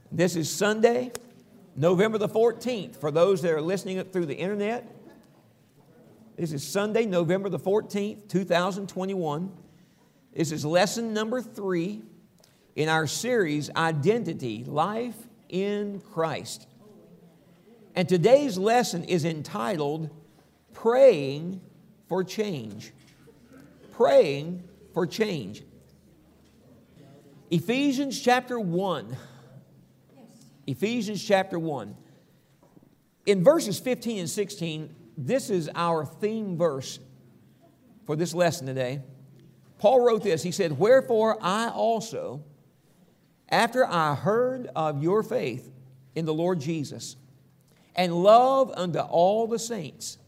This is Sunday, November the 14th. For those that are listening through the internet, this is Sunday, November the 14th, 2021. This is lesson number 3 in our series, Identity, Life in Christ. And today's lesson is entitled, Praying for Change. Praying for Change. Ephesians chapter 1. Ephesians chapter 1. In verses 15 and 16, this is our theme verse for this lesson today. Paul wrote this. He said, "Wherefore I also, after I heard of your faith in the Lord Jesus, and love unto all the saints,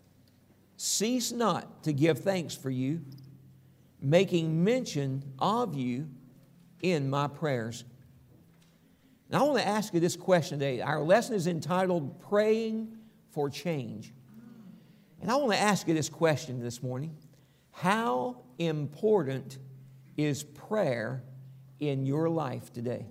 cease not to give thanks for you, making mention of you in my prayers." Now, I want to ask you this question today. Our lesson is entitled, Praying for Change. And I want to ask you this question this morning. How important is prayer in your life today?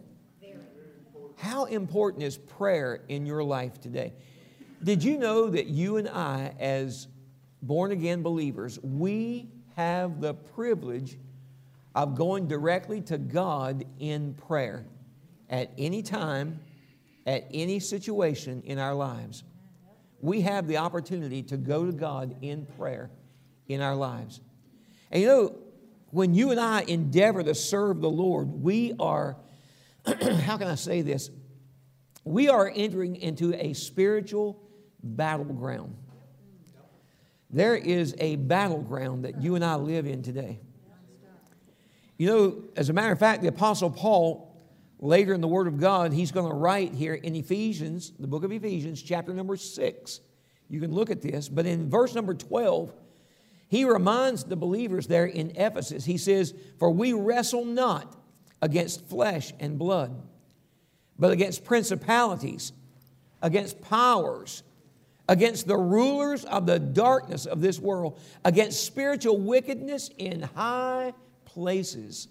How important is prayer in your life today? Did you know that you and I, as born-again believers, we have the privilege of going directly to God in prayer at any time, at any situation in our lives? We have the opportunity to go to God in prayer in our lives. And you know, when you and I endeavor to serve the Lord, we are, how can I say this? We are entering into a spiritual battleground. There is a battleground that you and I live in today. You know, as a matter of fact, the Apostle Paul, later in the Word of God, he's going to write here in Ephesians, the book of Ephesians, chapter number 6. You can look at this. But in verse number 12, he reminds the believers there in Ephesus. He says, "For we wrestle not against flesh and blood, but against principalities, against powers, against the rulers of the darkness of this world, against spiritual wickedness in high places."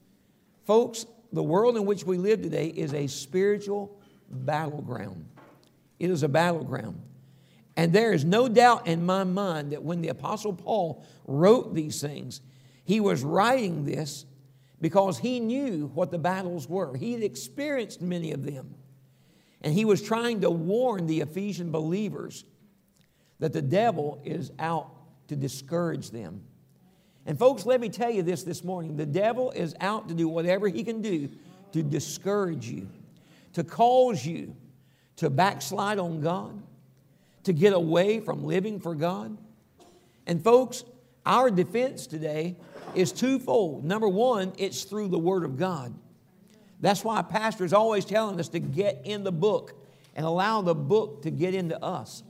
Folks, the world in which we live today is a spiritual battleground. It is a battleground. And there is no doubt in my mind that when the Apostle Paul wrote these things, he was writing this because he knew what the battles were. He had experienced many of them. And he was trying to warn the Ephesian believers that the devil is out to discourage them. And folks, let me tell you this morning. The devil is out to do whatever he can do to discourage you, to cause you to backslide on God, to get away from living for God. And folks, our defense today is twofold. Number one, it's through the Word of God. That's why Pastor is always telling us to get in the book and allow the book to get into us.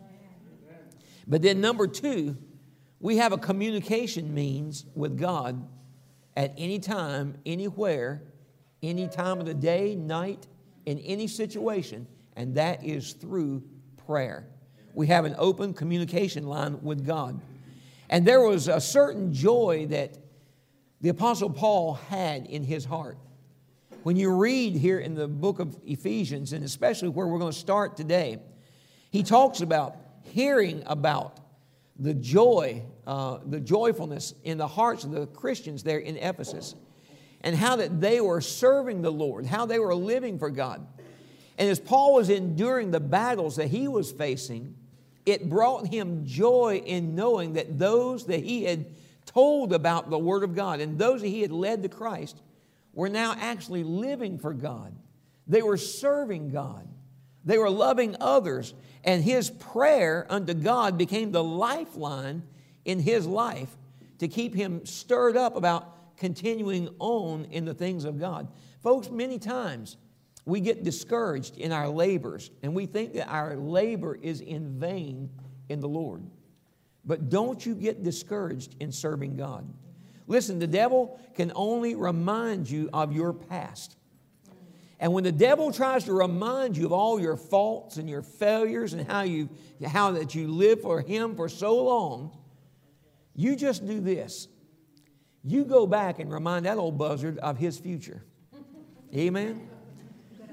But then number two, we have a communication means with God at any time, anywhere, any time of the day, night, in any situation, and that is through prayer. We have an open communication line with God. And there was a certain joy that the Apostle Paul had in his heart. When you read here in the book of Ephesians, and especially where we're going to start today, he talks about hearing about the joy, the joyfulness in the hearts of the Christians there in Ephesus, and how that they were serving the Lord, how they were living for God. And as Paul was enduring the battles that he was facing, it brought him joy in knowing that those that he had told about the Word of God and those that he had led to Christ were now actually living for God. They were serving God. They were loving others. And his prayer unto God became the lifeline in his life to keep him stirred up about continuing on in the things of God. Folks, many times we get discouraged in our labors and we think that our labor is in vain in the Lord. But don't you get discouraged in serving God. Listen, the devil can only remind you of your past. And when the devil tries to remind you of all your faults and your failures and how that you lived for him for so long, you just do this. You go back and remind that old buzzard of his future. Amen?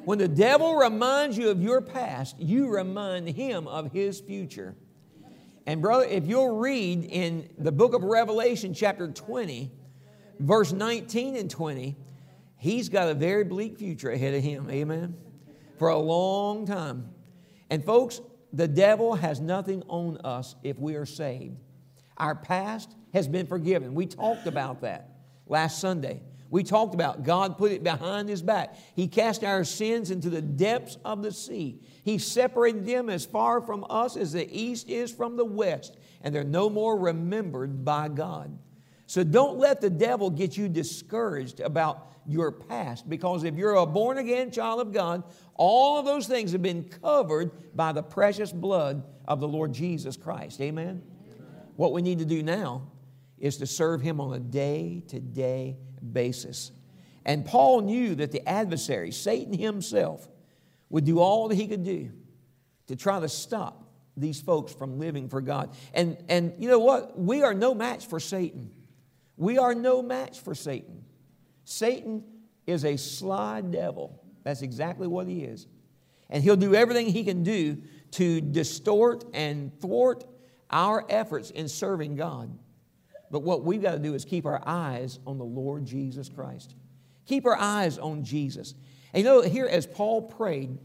When the devil reminds you of your past, you remind him of his future. And brother, if you'll read in the book of Revelation chapter 20, verse 19 and 20, he's got a very bleak future ahead of him. Amen? For a long time. And folks, the devil has nothing on us if we are saved. Our past has been forgiven. We talked about that last Sunday. We talked about God put it behind his back. He cast our sins into the depths of the sea. He separated them as far from us as the east is from the west. And they're no more remembered by God. So don't let the devil get you discouraged about your past. Because if you're a born-again child of God, all of those things have been covered by the precious blood of the Lord Jesus Christ. Amen? What we need to do now is to serve him on a day-to-day basis. And Paul knew that the adversary, Satan himself, would do all that he could do to try to stop these folks from living for God. And you know what? We are no match for Satan. We are no match for Satan. Satan is a sly devil. That's exactly what he is. And he'll do everything he can do to distort and thwart our efforts in serving God. But what we've got to do is keep our eyes on the Lord Jesus Christ. Keep our eyes on Jesus. And you know, here as Paul prayed,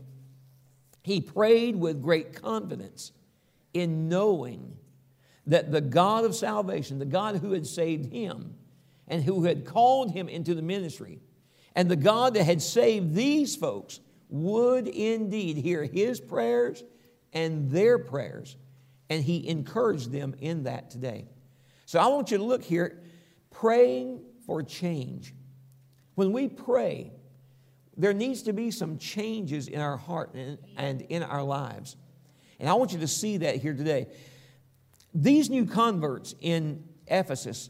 he prayed with great confidence in knowing that the God of salvation, the God who had saved him and who had called him into the ministry, and the God that had saved these folks would indeed hear his prayers and their prayers. And he encouraged them in that today. So I want you to look here, praying for change. When we pray, there needs to be some changes in our heart and in our lives. And I want you to see that here today. These new converts in Ephesus,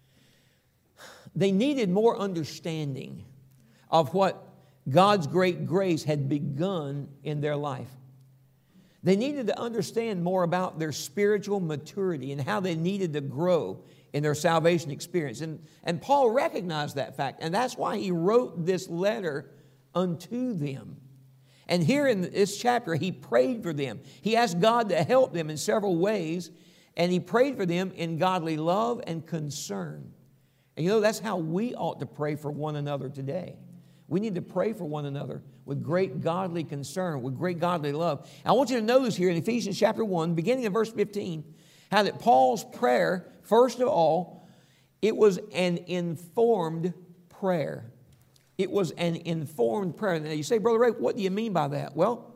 they needed more understanding of what God's great grace had begun in their life. They needed to understand more about their spiritual maturity and how they needed to grow in their salvation experience. And Paul recognized that fact, and that's why he wrote this letter unto them. And here in this chapter, he prayed for them. He asked God to help them in several ways, and he prayed for them in godly love and concern. And you know, that's how we ought to pray for one another today. We need to pray for one another with great godly concern, with great godly love. I want you to notice here in Ephesians chapter 1, beginning in verse 15, how that Paul's prayer, first of all, it was an informed prayer. It was an informed prayer. Now you say, Brother Ray, what do you mean by that? Well,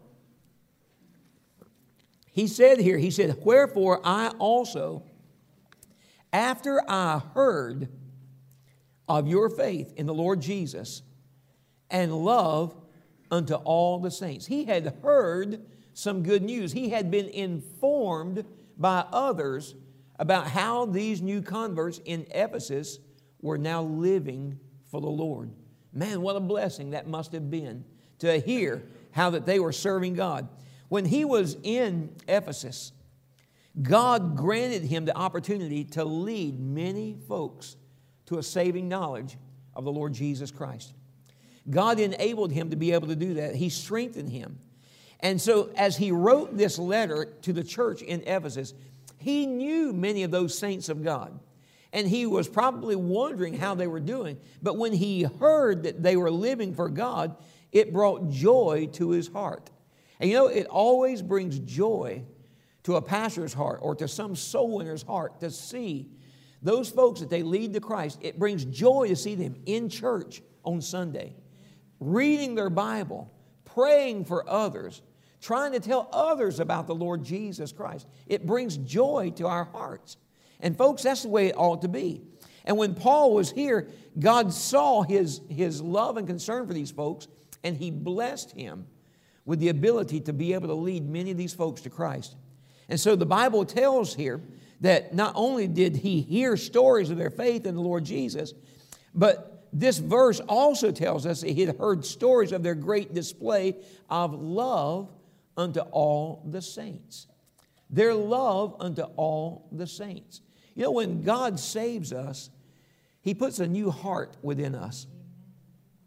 he said here, he said, wherefore I also, after I heard of your faith in the Lord Jesus and love unto all the saints. He had heard some good news. He had been informed by others about how these new converts in Ephesus were now living for the Lord. Man, what a blessing that must have been to hear how that they were serving God. When he was in Ephesus, God granted him the opportunity to lead many folks to a saving knowledge of the Lord Jesus Christ. God enabled him to be able to do that. He strengthened him. And so as he wrote this letter to the church in Ephesus, he knew many of those saints of God. And he was probably wondering how they were doing. But when he heard that they were living for God, it brought joy to his heart. And you know, it always brings joy to a pastor's heart or to some soul winner's heart to see those folks that they lead to Christ. It brings joy to see them in church on Sunday, reading their Bible, praying for others, trying to tell others about the Lord Jesus Christ. It brings joy to our hearts. And folks, that's the way it ought to be. And when Paul was here, God saw his love and concern for these folks, and he blessed him with the ability to be able to lead many of these folks to Christ. And so the Bible tells here that not only did he hear stories of their faith in the Lord Jesus, but this verse also tells us that he had heard stories of their great display of love unto all the saints. Their love unto all the saints. You know, when God saves us, he puts a new heart within us.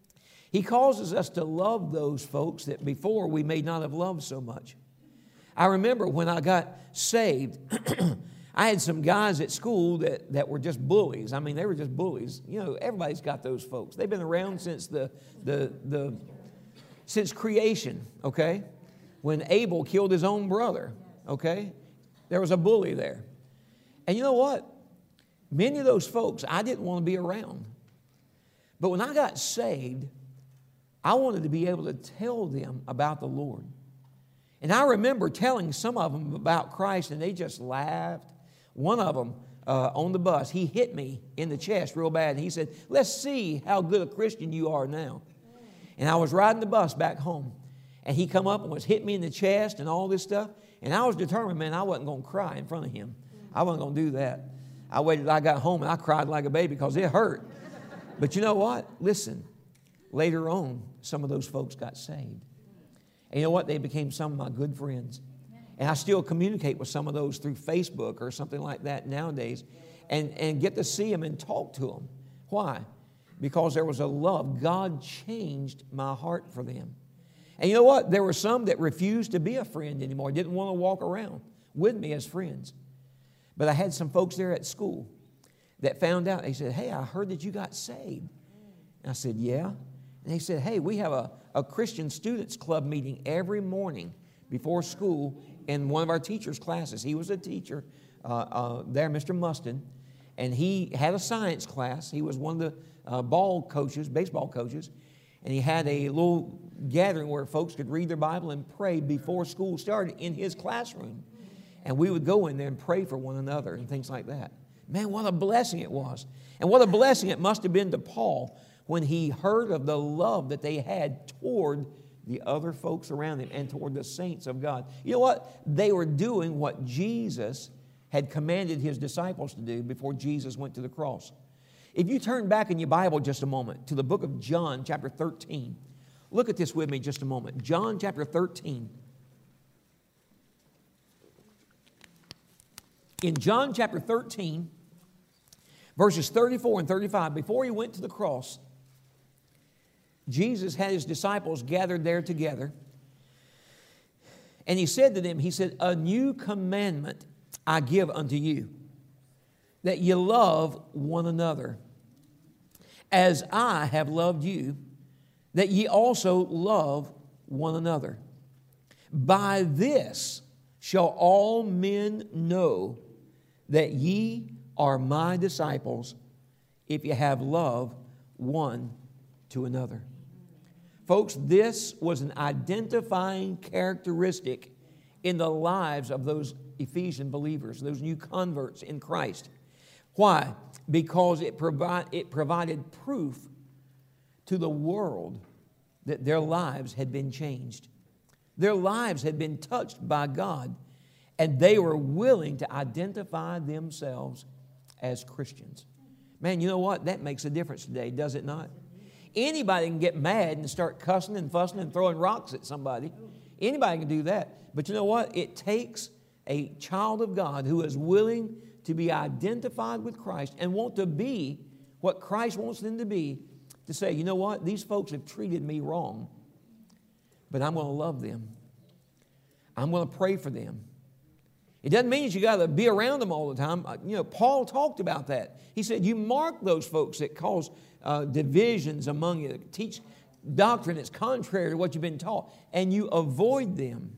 He causes us to love those folks that before we may not have loved so much. I remember when I got saved, I had some guys at school that were just bullies. I mean, they were just bullies. You know, everybody's got those folks. They've been around since since creation, okay? When Abel killed his own brother, okay? There was a bully there. And you know what? Many of those folks I didn't want to be around. But when I got saved, I wanted to be able to tell them about the Lord. And I remember telling some of them about Christ, and they just laughed. One of them on the bus, he hit me in the chest real bad, and he said, "Let's see how good a Christian you are now." And I was riding the bus back home, and he come up and was hitting me in the chest and all this stuff, and I was determined, man, I wasn't going to cry in front of him. I wasn't going to do that. I waited till I got home, and I cried like a baby because it hurt. But you know what? Listen, later on, some of those folks got saved. And you know what? They became some of my good friends. And I still communicate with some of those through Facebook or something like that nowadays and get to see them and talk to them. Why? Because there was a love. God changed my heart for them. And you know what? There were some that refused to be a friend anymore, didn't want to walk around with me as friends. But I had some folks there at school that found out. They said, "Hey, I heard that you got saved." And I said, "Yeah." And they said, "Hey, we have a Christian Students Club meeting every morning before school in one of our teachers' classes." He was a teacher there, Mr. Mustin, and he had a science class. He was one of the baseball coaches, and he had a little gathering where folks could read their Bible and pray before school started in his classroom. And we would go in there and pray for one another and things like that. Man, what a blessing it was. And what a blessing it must have been to Paul when he heard of the love that they had toward the other folks around him and toward the saints of God. You know what? They were doing what Jesus had commanded his disciples to do before Jesus went to the cross. If you turn back in your Bible just a moment to the book of John, chapter 13, look at this with me just a moment. John chapter 13. In John chapter 13, verses 34 and 35, before he went to the cross, Jesus had his disciples gathered there together. And he said to them, he said, "A new commandment I give unto you, that ye love one another, as I have loved you, that ye also love one another. By this shall all men know that ye are my disciples, if you have love one to another." Folks, this was an identifying characteristic in the lives of those Ephesian believers, those new converts in Christ. Why? Because it provided proof to the world that their lives had been changed. Their lives had been touched by God, and they were willing to identify themselves as Christians. Man, you know what? That makes a difference today, does it not? Anybody can get mad and start cussing and fussing and throwing rocks at somebody. Anybody can do that. But you know what? It takes a child of God who is willing to be identified with Christ and want to be what Christ wants them to be, to say, you know what? These folks have treated me wrong, but I'm going to love them. I'm going to pray for them. It doesn't mean that you got to be around them all the time. You know, Paul talked about that. He said, you mark those folks that cause divisions among you, that teach doctrine that's contrary to what you've been taught, and you avoid them.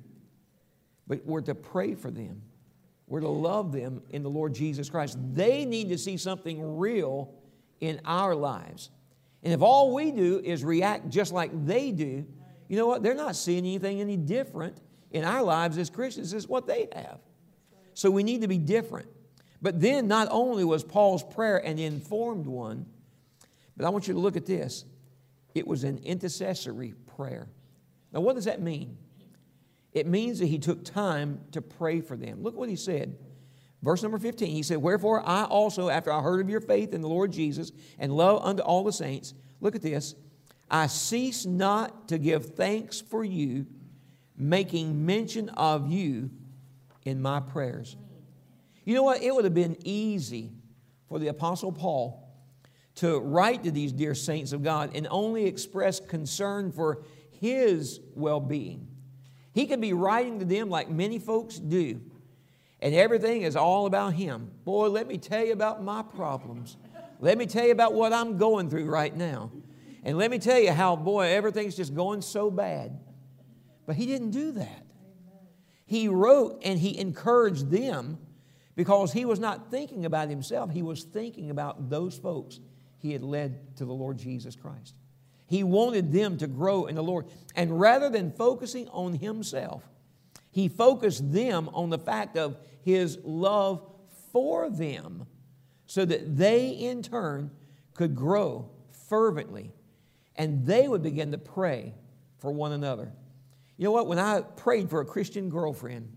But we're to pray for them. We're to love them in the Lord Jesus Christ. They need to see something real in our lives. And if all we do is react just like they do, you know what? They're not seeing anything any different in our lives as Christians as what they have. So we need to be different. But then not only was Paul's prayer an informed one, but I want you to look at this. It was an intercessory prayer. Now what does that mean? It means that he took time to pray for them. Look what he said. Verse number 15, he said, "Wherefore I also, after I heard of your faith in the Lord Jesus and love unto all the saints," look at this, "I cease not to give thanks for you, making mention of you in my prayers." You know what? It would have been easy for the Apostle Paul to write to these dear saints of God and only express concern for his well-being. He could be writing to them like many folks do, and everything is all about him. Boy, let me tell you about my problems. Let me tell you about what I'm going through right now. And let me tell you how, boy, everything's just going so bad. But he didn't do that. He wrote and he encouraged them because he was not thinking about himself. He was thinking about those folks he had led to the Lord Jesus Christ. He wanted them to grow in the Lord. And rather than focusing on himself, he focused them on the fact of his love for them so that they in turn could grow fervently and they would begin to pray for one another. You know what? When I prayed for a Christian girlfriend,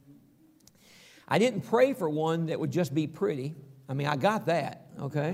I didn't pray for one that would just be pretty. I mean, I got that, okay?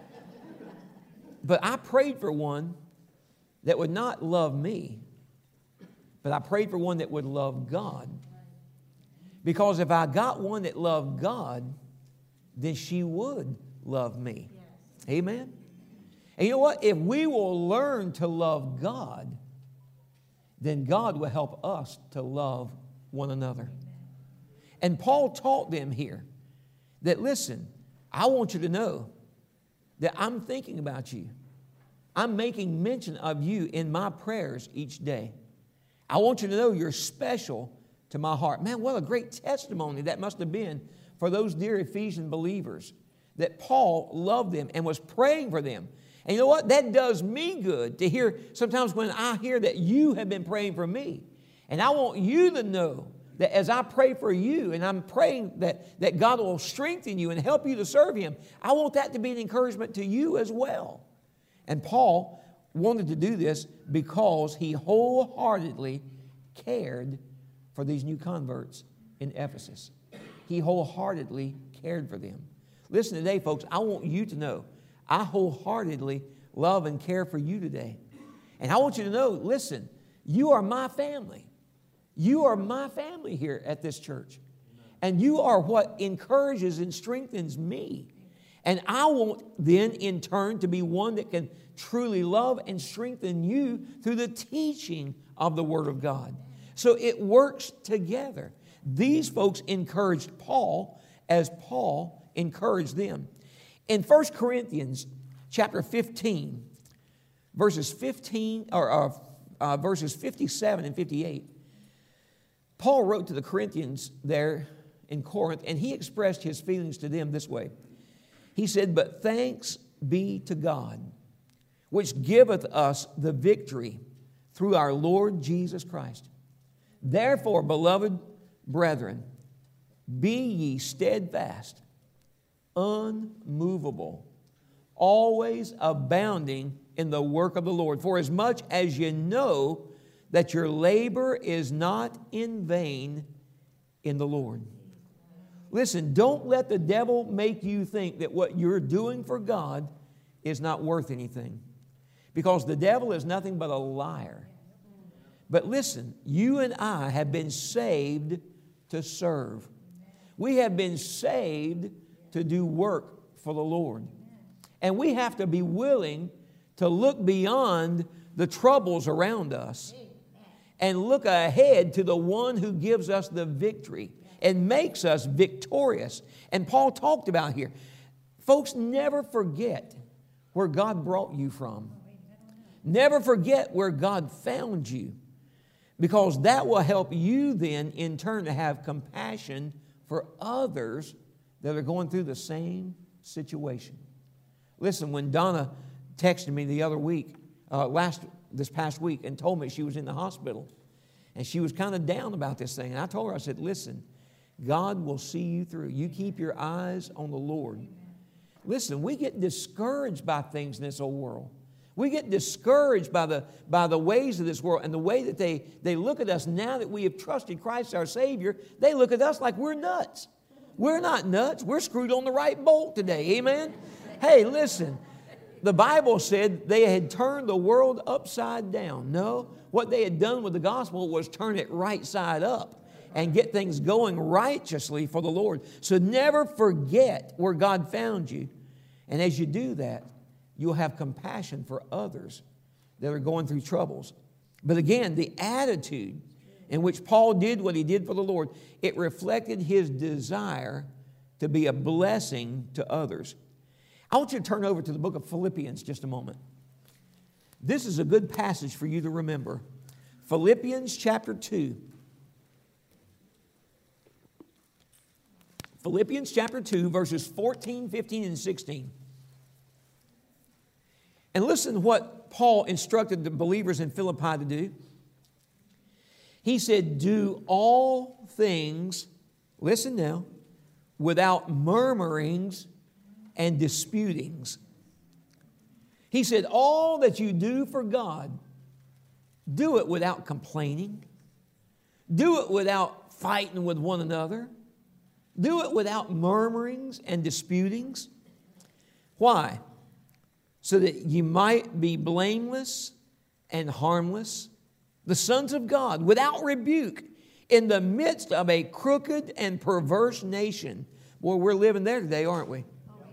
But I prayed for one that would not love me, but I prayed for one that would love God. Because if I got one that loved God, then she would love me. Yes. Amen? And you know what? If we will learn to love God, then God will help us to love one another. And Paul taught them here that, listen, I want you to know that I'm thinking about you. I'm making mention of you in my prayers each day. I want you to know you're special to my heart. Man, what a great testimony that must have been for those dear Ephesian believers, that Paul loved them and was praying for them. And you know what? That does me good to hear sometimes when I hear that you have been praying for me. And I want you to know that as I pray for you and I'm praying that God will strengthen you and help you to serve him, I want that to be an encouragement to you as well. And Paul wanted to do this because he wholeheartedly cared for these new converts in Ephesus. He wholeheartedly cared for them. Listen today, folks, I want you to know I wholeheartedly love and care for you today. And I want you to know, listen, you are my family. You are my family here at this church. And you are what encourages and strengthens me. And I want then in turn to be one that can truly love and strengthen you through the teaching of the Word of God. So it works together. These folks encouraged Paul as Paul encouraged them. In 1 Corinthians chapter 15, verses 57 and 58, Paul wrote to the Corinthians there in Corinth, and he expressed his feelings to them this way. He said, "But thanks be to God, which giveth us the victory through our Lord Jesus Christ. Therefore, beloved brethren, be ye steadfast, unmovable, always abounding in the work of the Lord, for as much as ye know that your labor is not in vain in the Lord." Listen, don't let the devil make you think that what you're doing for God is not worth anything. Because the devil is nothing but a liar. But listen, you and I have been saved to serve. We have been saved to do work for the Lord. And we have to be willing to look beyond the troubles around us and look ahead to the one who gives us the victory and makes us victorious. And Paul talked about here, folks, never forget where God brought you from. Never forget where God found you, because that will help you then in turn to have compassion for others that are going through the same situation. Listen, when Donna texted me the other week, this past week, and told me she was in the hospital, and she was kind of down about this thing, and I told her, I said, listen, God will see you through. You keep your eyes on the Lord. Listen, we get discouraged by things in this old world. We get discouraged by the ways of this world and the way that they look at us now that we have trusted Christ our Savior. They look at us like we're nuts. We're not nuts. We're screwed on the right bolt today. Amen? Hey, listen. The Bible said they had turned the world upside down. No, what they had done with the gospel was turn it right side up and get things going righteously for the Lord. So never forget where God found you. And as you do that, you'll have compassion for others that are going through troubles. But again, the attitude in which Paul did what he did for the Lord, it reflected his desire to be a blessing to others. I want you to turn over to the book of Philippians just a moment. This is a good passage for you to remember. Philippians chapter 2. Philippians chapter 2, verses 14, 15, and 16. And listen to what Paul instructed the believers in Philippi to do. He said, do all things, listen now, without murmurings and disputings. He said, all that you do for God, do it without complaining. Do it without fighting with one another. Do it without murmurings and disputings. Why? So that you might be blameless and harmless, the sons of God, without rebuke, in the midst of a crooked and perverse nation. Boy, we're living there today, aren't we?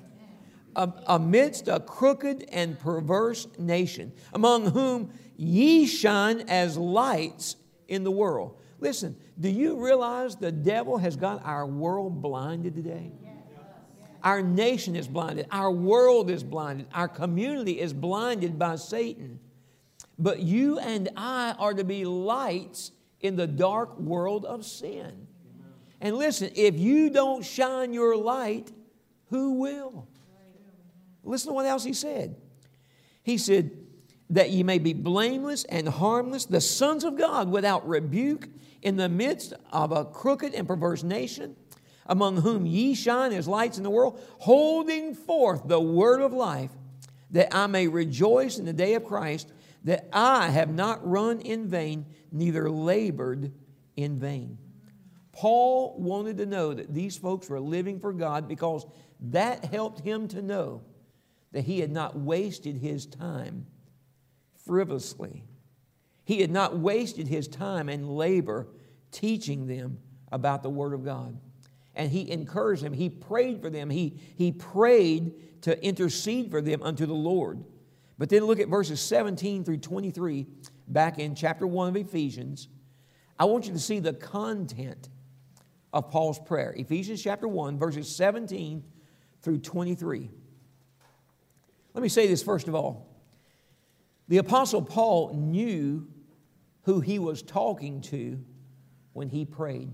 Amidst a crooked and perverse nation, among whom ye shine as lights in the world. Listen, do you realize the devil has got our world blinded today? Our nation is blinded. Our world is blinded. Our community is blinded by Satan. But you and I are to be lights in the dark world of sin. And listen, if you don't shine your light, who will? Listen to what else he said. He said, that ye may be blameless and harmless, the sons of God, without rebuke, in the midst of a crooked and perverse nation, among whom ye shine as lights in the world, holding forth the word of life, that I may rejoice in the day of Christ, that I have not run in vain, neither labored in vain. Paul wanted to know that these folks were living for God because that helped him to know that he had not wasted his time frivolously. He had not wasted his time and labor teaching them about the Word of God. And he encouraged them. He prayed for them. He prayed to intercede for them unto the Lord. But then look at verses 17 through 23 back in chapter 1 of Ephesians. I want you to see the content of Paul's prayer. Ephesians chapter 1, verses 17 through 23. Let me say this first of all. The Apostle Paul knew who he was talking to when he prayed.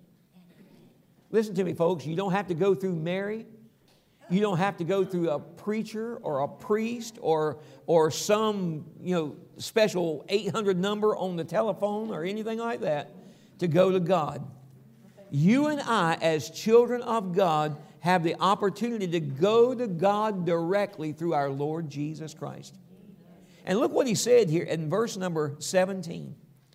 Listen to me, folks. You don't have to go through Mary. You don't have to go through a preacher or a priest or some, special 800 number on the telephone or anything like that to go to God. You and I, as children of God, have the opportunity to go to God directly through our Lord Jesus Christ. And look what he said here in verse number 17.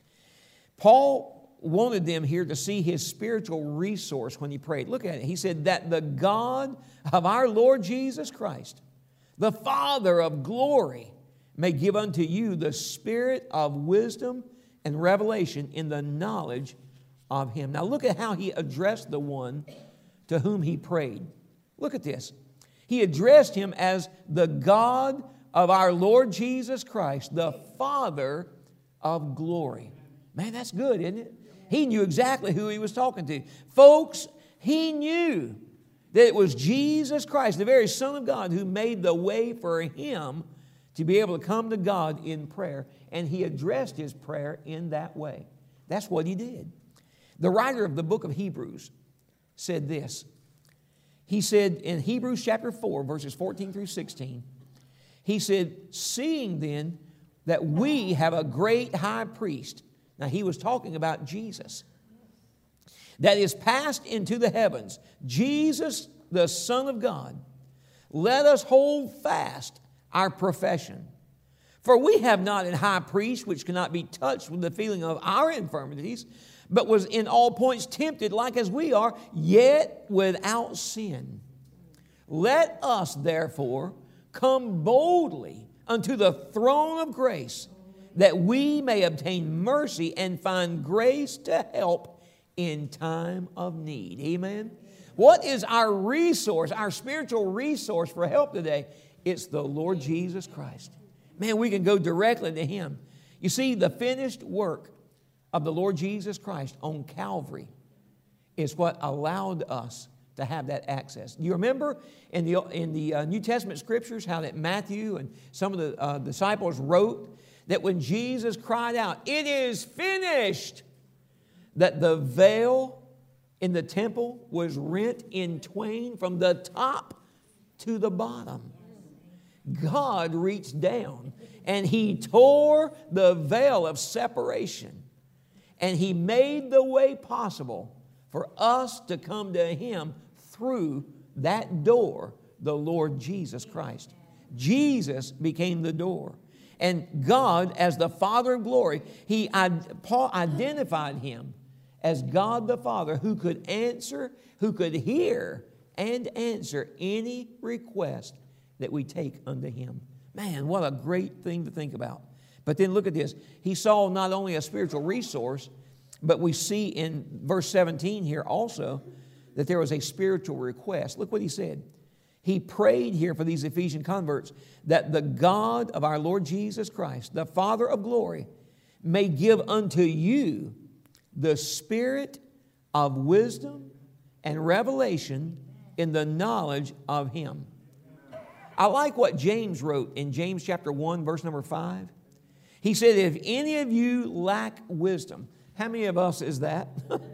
Paul wanted them here to see his spiritual resource when he prayed. Look at it. He said that the God of our Lord Jesus Christ, the Father of glory, may give unto you the spirit of wisdom and revelation in the knowledge of Him. Now look at how he addressed the one to whom he prayed. Look at this. He addressed him as the God of our Lord Jesus Christ, the Father of glory. Man, that's good, isn't it? He knew exactly who he was talking to. Folks, he knew that it was Jesus Christ, the very Son of God, who made the way for him to be able to come to God in prayer. And he addressed his prayer in that way. That's what he did. The writer of the book of Hebrews said this. He said in Hebrews chapter 4, verses 14 through 16, he said, seeing then that we have a great high priest. Now he was talking about Jesus. That is passed into the heavens. Jesus, the Son of God. Let us hold fast our profession. For we have not an high priest which cannot be touched with the feeling of our infirmities, but was in all points tempted like as we are, yet without sin. Let us therefore come boldly unto the throne of grace, that we may obtain mercy and find grace to help in time of need. Amen? What is our resource, our spiritual resource for help today? It's the Lord Jesus Christ. Man, we can go directly to Him. You see, the finished work of the Lord Jesus Christ on Calvary is what allowed us to have that access. You remember in the New Testament scriptures how that Matthew and some of the disciples wrote that when Jesus cried out, "It is finished," that the veil in the temple was rent in twain from the top to the bottom. God reached down and He tore the veil of separation, and He made the way possible for us to come to Him through that door, the Lord Jesus Christ. Jesus became the door. And God, as the Father of glory, Paul identified Him as God the Father who could answer, who could hear and answer any request that we take unto Him. Man, what a great thing to think about. But then look at this. He saw not only a spiritual resource, but we see in verse 17 here also that there was a spiritual request. Look what he said. He prayed here for these Ephesian converts that the God of our Lord Jesus Christ, the Father of glory, may give unto you the spirit of wisdom and revelation in the knowledge of Him. I like what James wrote in James chapter 1, verse number 5. He said, if any of you lack wisdom, how many of us is that?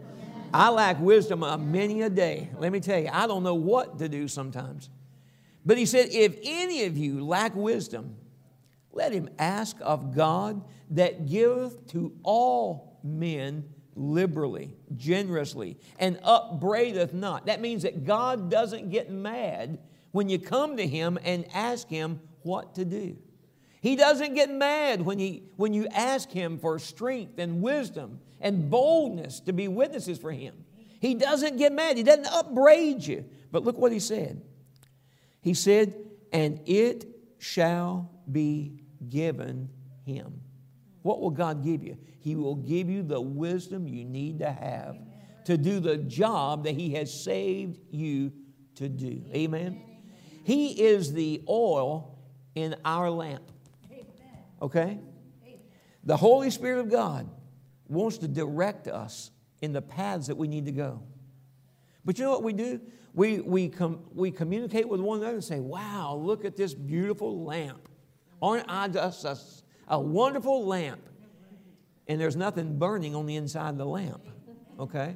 I lack wisdom many a day. Let me tell you, I don't know what to do sometimes. But he said, if any of you lack wisdom, let him ask of God that giveth to all men liberally, generously, and upbraideth not. That means that God doesn't get mad when you come to Him and ask Him what to do. He doesn't get mad when you ask Him for strength and wisdom and boldness to be witnesses for Him. He doesn't get mad. He doesn't upbraid you. But look what He said. He said, and it shall be given him. What will God give you? He will give you the wisdom you need to have to do the job that He has saved you to do. Amen? He is the oil in our lamp. Okay? The Holy Spirit of God wants to direct us in the paths that we need to go. But you know what we do? We communicate with one another and say, wow, look at this beautiful lamp. Aren't I just a wonderful lamp? And there's nothing burning on the inside of the lamp. Okay?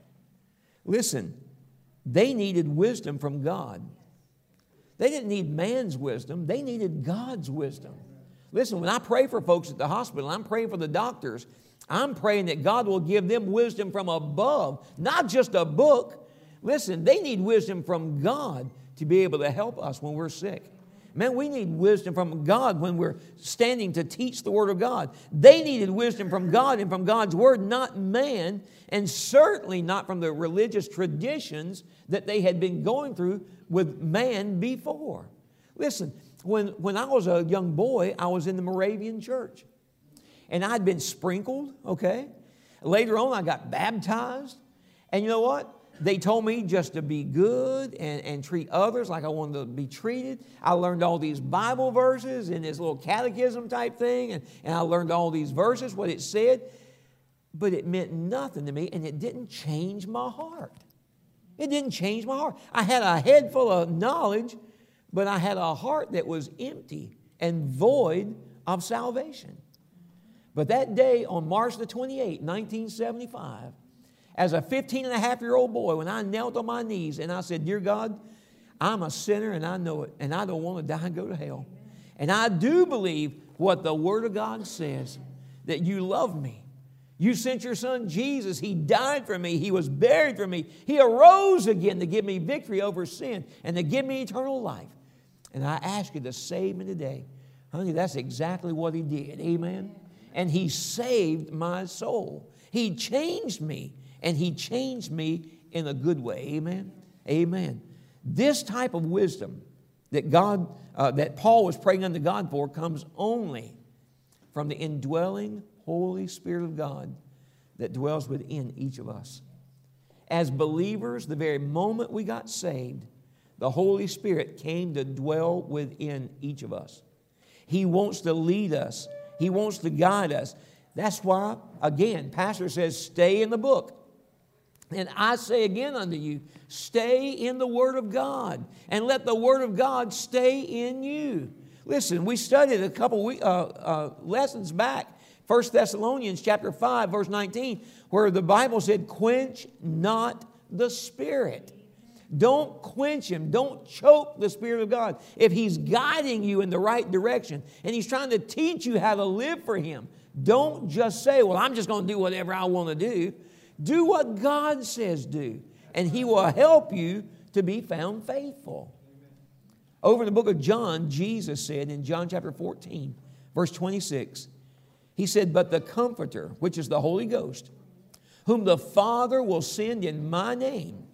Listen, they needed wisdom from God. They didn't need man's wisdom. They needed God's wisdom. Listen, when I pray for folks at the hospital, I'm praying for the doctors, I'm praying that God will give them wisdom from above, not just a book. Listen, they need wisdom from God to be able to help us when we're sick. Man, we need wisdom from God when we're standing to teach the Word of God. They needed wisdom from God and from God's Word, not man, and certainly not from the religious traditions that they had been going through with man before. Listen, when I was a young boy, I was in the Moravian church. And I'd been sprinkled, okay? Later on, I got baptized. And you know what? They told me just to be good and treat others like I wanted to be treated. I learned all these Bible verses in this little catechism type thing. And I learned all these verses, what it said. But it meant nothing to me, and it didn't change my heart. It didn't change my heart. I had a head full of knowledge, but I had a heart that was empty and void of salvation. But that day on March the 28th, 1975, as a 15-and-a-half-year-old boy, when I knelt on my knees and I said, Dear God, I'm a sinner and I know it, and I don't want to die and go to hell. And I do believe what the Word of God says, that you love me. You sent your Son Jesus. He died for me. He was buried for me. He arose again to give me victory over sin and to give me eternal life. And I ask you to save me today. Honey, that's exactly what He did. Amen? And He saved my soul. He changed me, and He changed me in a good way. Amen? Amen. This type of wisdom that that Paul was praying unto God for comes only from the indwelling Holy Spirit of God that dwells within each of us. As believers, the very moment we got saved, the Holy Spirit came to dwell within each of us. He wants to lead us. He wants to guide us. That's why, again, Pastor says, stay in the book. And I say again unto you, stay in the Word of God, and let the Word of God stay in you. Listen, we studied a couple lessons back, 1 Thessalonians chapter 5, verse 19, where the Bible said, quench not the Spirit. Don't quench Him. Don't choke the Spirit of God. If He's guiding you in the right direction and He's trying to teach you how to live for Him, don't just say, well, I'm just going to do whatever I want to do. Do what God says do, and He will help you to be found faithful. Over in the book of John, Jesus said in John chapter 14, verse 26, He said, but the Comforter, which is the Holy Ghost, whom the Father will send in my name,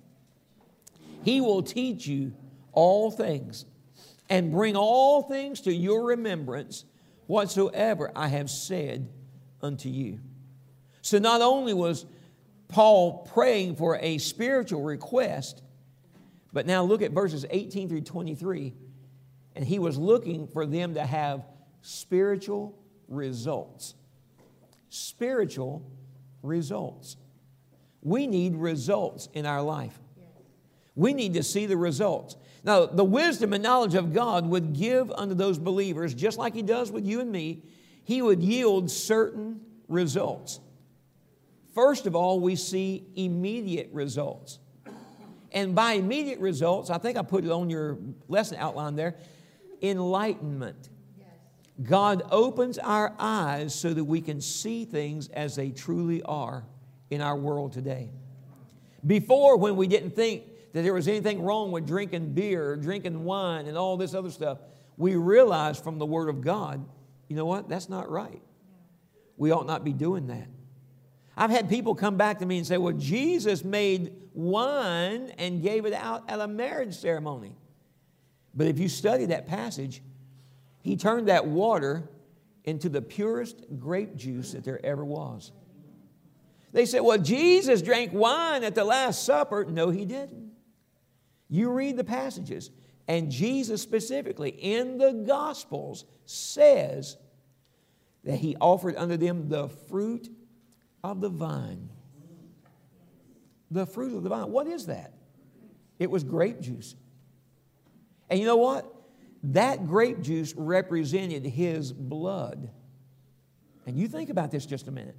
He will teach you all things and bring all things to your remembrance whatsoever I have said unto you. So not only was Paul praying for a spiritual request, but now look at verses 18 through 23, and he was looking for them to have spiritual results. Spiritual results. We need results in our life. We need to see the results. Now, the wisdom and knowledge of God would give unto those believers, just like He does with you and me, He would yield certain results. First of all, we see immediate results. And by immediate results, I think I put it on your lesson outline there, enlightenment. God opens our eyes so that we can see things as they truly are in our world today. Before, when we didn't think that there was anything wrong with drinking beer or drinking wine and all this other stuff, we realized from the Word of God, you know what? That's not right. We ought not be doing that. I've had people come back to me and say, well, Jesus made wine and gave it out at a marriage ceremony. But if you study that passage, He turned that water into the purest grape juice that there ever was. They said, well, Jesus drank wine at the Last Supper. No, He didn't. You read the passages, and Jesus specifically in the Gospels says that He offered unto them the fruit of the vine. The fruit of the vine. What is that? It was grape juice. And you know what? That grape juice represented His blood. And you think about this just a minute.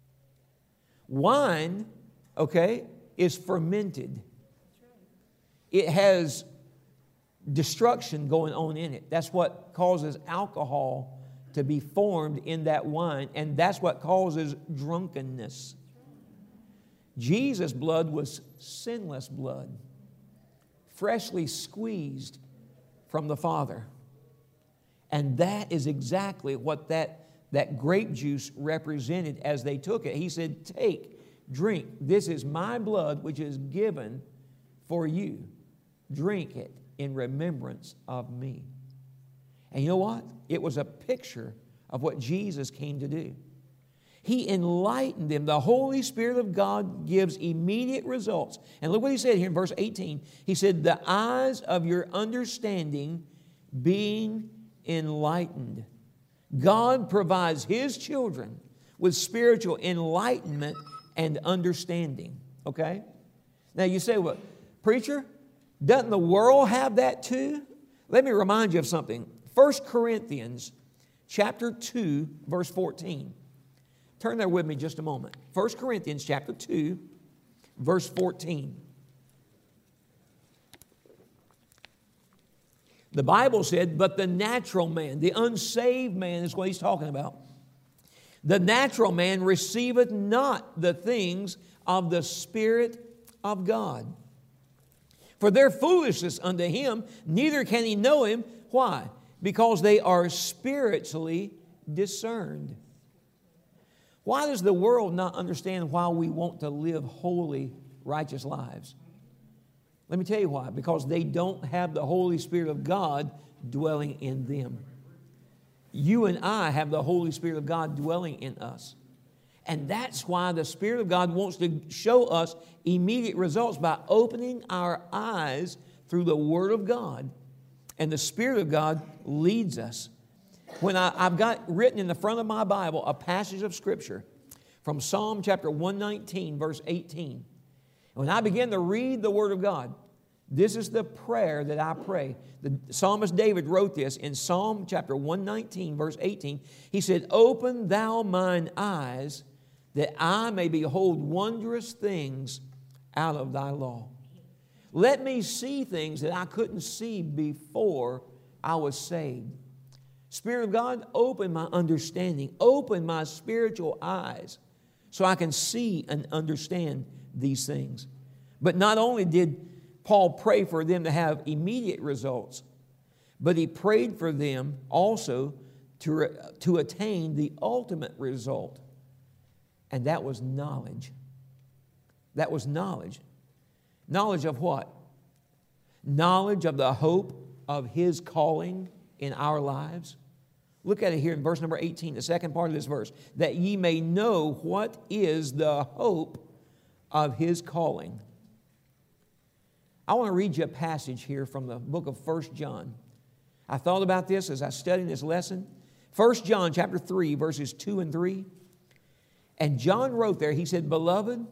Wine, okay, is fermented. It has destruction going on in it. That's what causes alcohol to be formed in that wine, and that's what causes drunkenness. Jesus' blood was sinless blood, freshly squeezed from the Father. And that is exactly what that grape juice represented as they took it. He said, take, drink. This is my blood which is given for you. Drink it in remembrance of me. And you know what? It was a picture of what Jesus came to do. He enlightened them. The Holy Spirit of God gives immediate results. And look what He said here in verse 18. He said, the eyes of your understanding being enlightened. God provides His children with spiritual enlightenment and understanding. Okay? Now you say, well, preacher, doesn't the world have that too? Let me remind you of something. 1 Corinthians chapter 2, verse 14. Turn there with me just a moment. 1 Corinthians chapter 2, verse 14. The Bible said, but the natural man, the unsaved man is what he's talking about. The natural man receiveth not the things of the Spirit of God. For their foolishness unto him, neither can he know him. Why? Because they are spiritually discerned. Why does the world not understand why we want to live holy, righteous lives? Let me tell you why. Because they don't have the Holy Spirit of God dwelling in them. You and I have the Holy Spirit of God dwelling in us. And that's why the Spirit of God wants to show us immediate results by opening our eyes through the Word of God, and the Spirit of God leads us. When I've got written in the front of my Bible a passage of Scripture from Psalm chapter 119, verse 18. When I begin to read the Word of God, this is the prayer that I pray. The psalmist David wrote this in Psalm chapter 119, verse 18. He said, "Open thou mine eyes, that I may behold wondrous things out of thy law." Let me see things that I couldn't see before I was saved. Spirit of God, open my understanding. Open my spiritual eyes so I can see and understand these things. But not only did Paul pray for them to have immediate results, but he prayed for them also to attain the ultimate result. And that was knowledge. That was knowledge. Knowledge of what? Knowledge of the hope of His calling in our lives. Look at it here in verse number 18, the second part of this verse. That ye may know what is the hope of His calling. I want to read you a passage here from the book of 1 John. I thought about this as I studied this lesson. 1 John chapter 3, verses 2 and 3. And John wrote there, he said, "Beloved,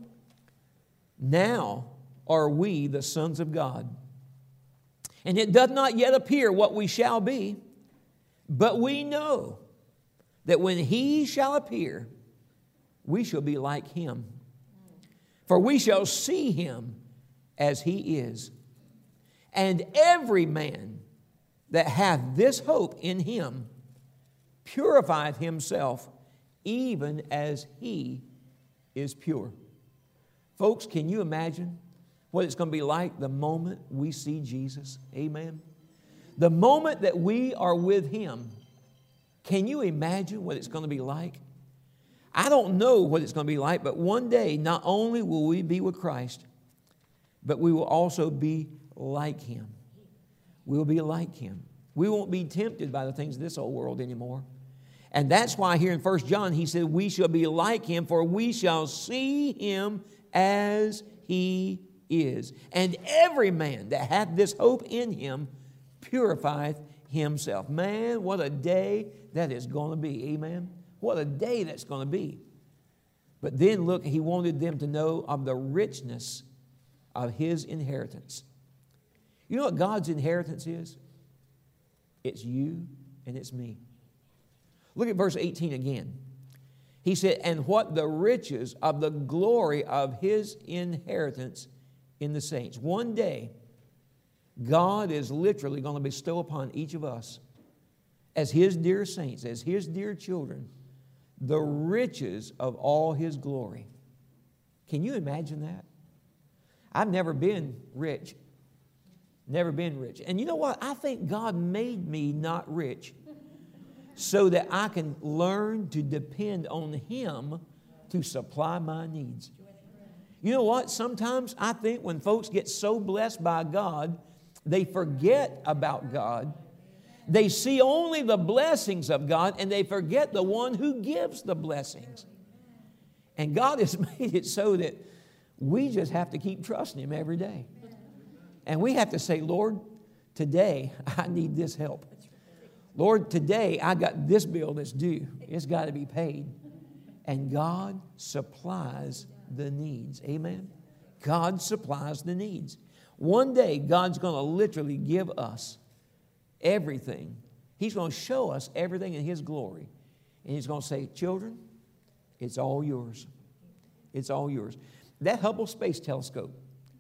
now are we the sons of God. And it doth not yet appear what we shall be, but we know that when He shall appear, we shall be like Him. For we shall see Him as He is. And every man that hath this hope in Him purifieth himself, even as He is pure." Folks, can you imagine what it's going to be like the moment we see Jesus? Amen. The moment that we are with Him, can you imagine what it's going to be like? I don't know what it's going to be like, but one day not only will we be with Christ, but we will also be like Him. We'll be like Him. We won't be tempted by the things of this old world anymore. And that's why here in 1 John he said, "We shall be like Him, for we shall see Him as He is. And every man that hath this hope in Him purifieth himself." Man, what a day that is going to be. Amen. What a day that's going to be. But then look, he wanted them to know of the richness of His inheritance. You know what God's inheritance is? It's you and it's me. Look at verse 18 again. He said, "And what the riches of the glory of His inheritance in the saints." One day, God is literally going to bestow upon each of us, as His dear saints, as His dear children, the riches of all His glory. Can you imagine that? I've never been rich. Never been rich. And you know what? I think God made me not rich so that I can learn to depend on Him to supply my needs. You know what? Sometimes I think when folks get so blessed by God, they forget about God. They see only the blessings of God, and they forget the one who gives the blessings. And God has made it so that we just have to keep trusting Him every day. And we have to say, "Lord, today I need this help. Lord, today I got this bill that's due. It's got to be paid." And God supplies the needs. Amen? God supplies the needs. One day, God's going to literally give us everything. He's going to show us everything in His glory. And He's going to say, "Children, it's all yours. It's all yours." That Hubble Space Telescope,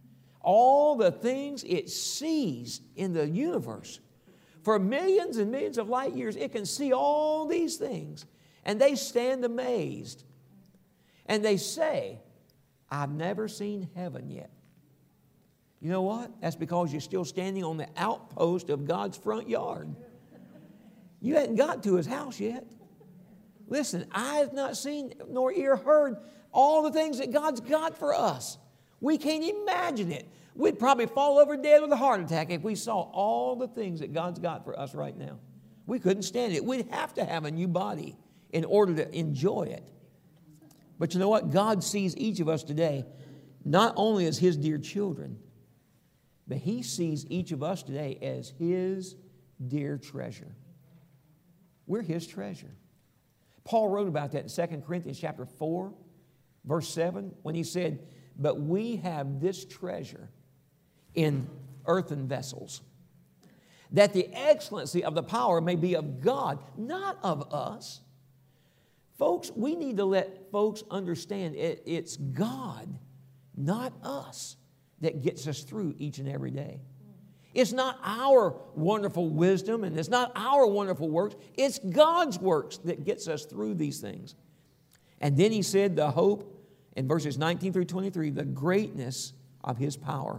all the things it sees in the universe, for millions and millions of light years, it can see all these things. And they stand amazed. And they say, "I've never seen heaven yet." You know what? That's because you're still standing on the outpost of God's front yard. You hadn't got to His house yet. Listen, eye has not seen nor ear heard all the things that God's got for us. We can't imagine it. We'd probably fall over dead with a heart attack if we saw all the things that God's got for us right now. We couldn't stand it. We'd have to have a new body in order to enjoy it. But you know what? God sees each of us today not only as His dear children, But He sees each of us today as His dear treasure. We're His treasure. Paul wrote about that in 2 Corinthians chapter 4, verse 7, when he said, but we have this treasure in earthen vessels, that the excellency of the power may be of God, not of us. Folks, we need to let folks understand it's God, not us, that gets us through each and every day. It's not our wonderful wisdom and it's not our wonderful works. It's God's works that gets us through these things. And then he said the hope in verses 19 through 23, the greatness of His power.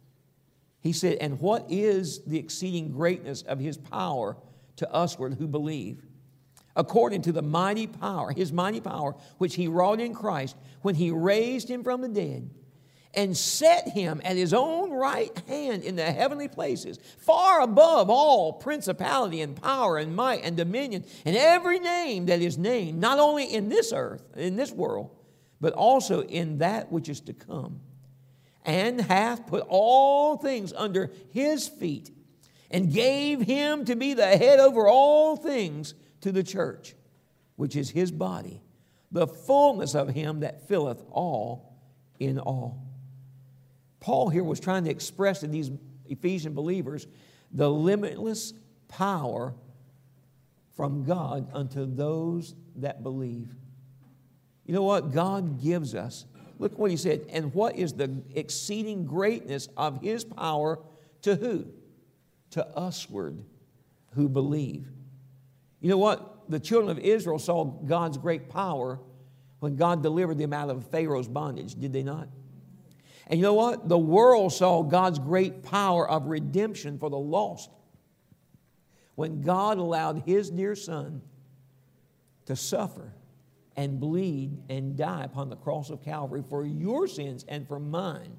He said, and what is the exceeding greatness of His power to usward who believe? According to the mighty power, His mighty power, which He wrought in Christ when He raised Him from the dead and set Him at His own right hand in the heavenly places, far above all principality and power and might and dominion and every name that is named, not only in this earth, in this world, but also in that which is to come, and hath put all things under His feet, and gave Him to be the head over all things to the church, which is His body, the fullness of Him that filleth all in all. Paul here was trying to express to these Ephesian believers the limitless power from God unto those that believe. You know what? God gives us. Look what he said. And what is the exceeding greatness of His power to who? To usward who believe. You know what? The children of Israel saw God's great power when God delivered them out of Pharaoh's bondage, did they not? And you know what? The world saw God's great power of redemption for the lost when God allowed His dear Son to suffer and bleed and die upon the cross of Calvary for your sins and for mine.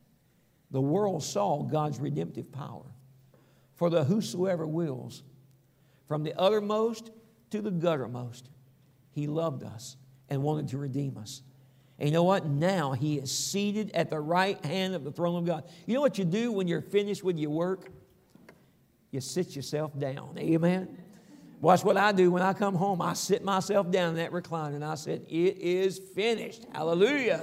The world saw God's redemptive power for the whosoever wills. From the uttermost to the guttermost, He loved us and wanted to redeem us. And you know what? Now He is seated at the right hand of the throne of God. You know what you do when you're finished with your work? You sit yourself down. Amen? Watch what I do when I come home. I sit myself down in that recliner and I said, it is finished. Hallelujah.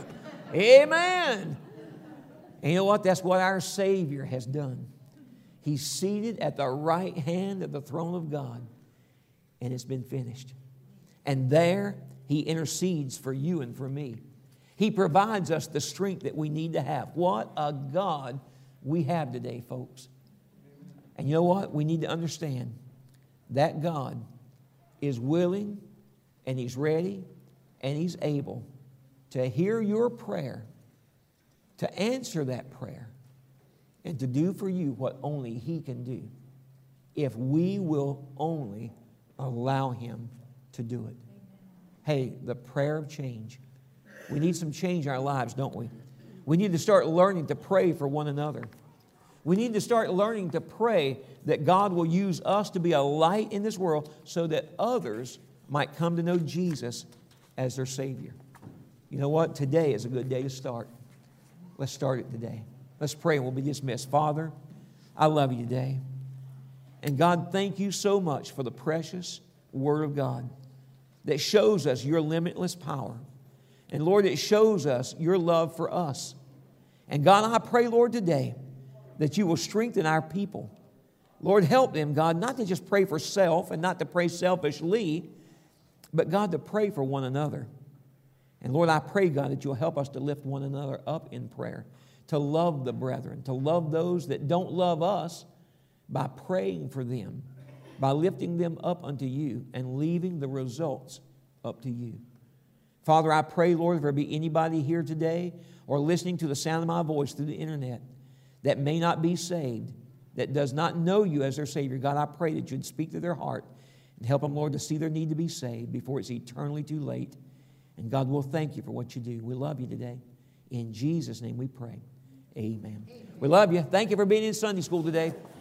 Amen. And you know what? That's what our Savior has done. He's seated at the right hand of the throne of God. And it's been finished. And there He intercedes for you and for me. He provides us the strength that we need to have. What a God we have today, folks. And you know what? We need to understand that God is willing and He's ready and He's able to hear your prayer, to answer that prayer, and to do for you what only He can do if we will only allow Him to do it. Hey, the prayer of change. We need some change in our lives, don't we? We need to start learning to pray for one another. We need to start learning to pray that God will use us to be a light in this world so that others might come to know Jesus as their Savior. You know what? Today is a good day to start. Let's start it today. Let's pray and we'll be dismissed. Father, I love you today. And God, thank you so much for the precious Word of God that shows us your limitless power. And Lord, it shows us your love for us. And God, I pray, Lord, today that you will strengthen our people. Lord, help them, God, not to just pray for self and not to pray selfishly, but God, to pray for one another. And Lord, I pray, God, that you'll help us to lift one another up in prayer, to love the brethren, to love those that don't love us by praying for them, by lifting them up unto you and leaving the results up to you. Father, I pray, Lord, if there be anybody here today or listening to the sound of my voice through the internet that may not be saved, that does not know you as their Savior, God, I pray that you'd speak to their heart and help them, Lord, to see their need to be saved before it's eternally too late. And God, we'll thank you for what you do. We love you today. In Jesus' name we pray. Amen. We love you. Thank you for being in Sunday school today.